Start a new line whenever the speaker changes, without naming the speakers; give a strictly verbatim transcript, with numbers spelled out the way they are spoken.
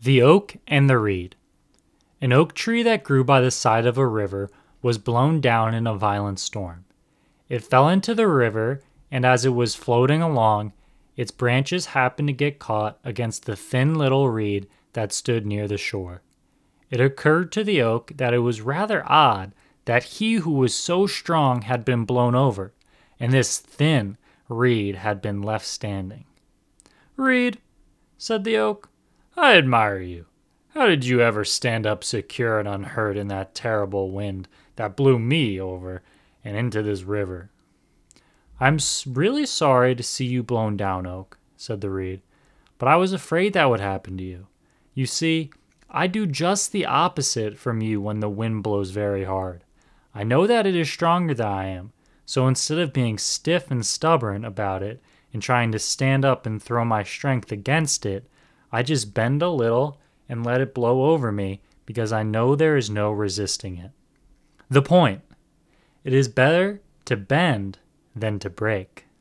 The Oak and the Reed. An oak tree that grew by the side of a river was blown down in a violent storm. It fell into the river, and as it was floating along, its branches happened to get caught against the thin little reed that stood near the shore. It occurred to the oak that it was rather odd that he who was so strong had been blown over, and this thin reed had been left standing. "Reed," said the oak, "I admire you. How did you ever stand up secure and unhurt in that terrible wind that blew me over and into this river?" "I'm really sorry to see you blown down, Oak," said the reed, "but I was afraid that would happen to you. You see, I do just the opposite from you when the wind blows very hard. I know that it is stronger than I am, so instead of being stiff and stubborn about it and trying to stand up and throw my strength against it, I just bend a little and let it blow over me because I know there is no resisting it. The point: it is better to bend than to break."